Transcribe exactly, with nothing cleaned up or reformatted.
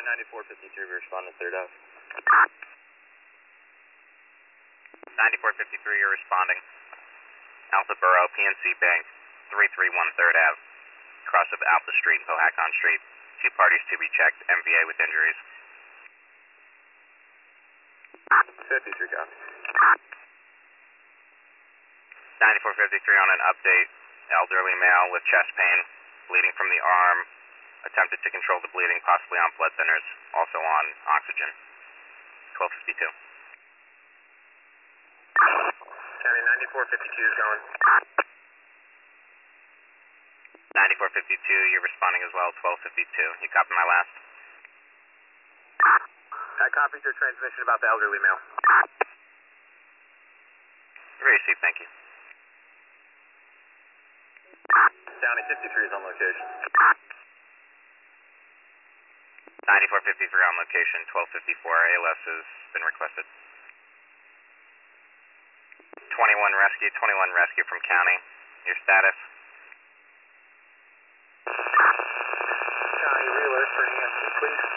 ninety-four fifty-three, we respond to third F. ninety-four fifty-three, you're responding. Alpha Borough, P N C Bank, three three one third Ave. Cross of Alpha Street and Powhatan Street. Two parties to be checked, M V A with injuries. fifty-three, copy. ninety-four fifty-three on an update. Elderly male with chest pain, bleeding from the arm. Attempted to control the bleeding, possibly on blood thinners, also on oxygen. twelve fifty-two. County ninety-four fifty-two is going. ninety-four fifty-two, you're responding as well, twelve fifty-two. You copy my last? I copied your transmission about the elderly male. Received, thank you. County fifty-three is on location. ninety-four fifty-three on location, twelve fifty-four, A L S has been requested. twenty-one rescue, twenty-one rescue from county. Your status? County, re-alert for E M T, please.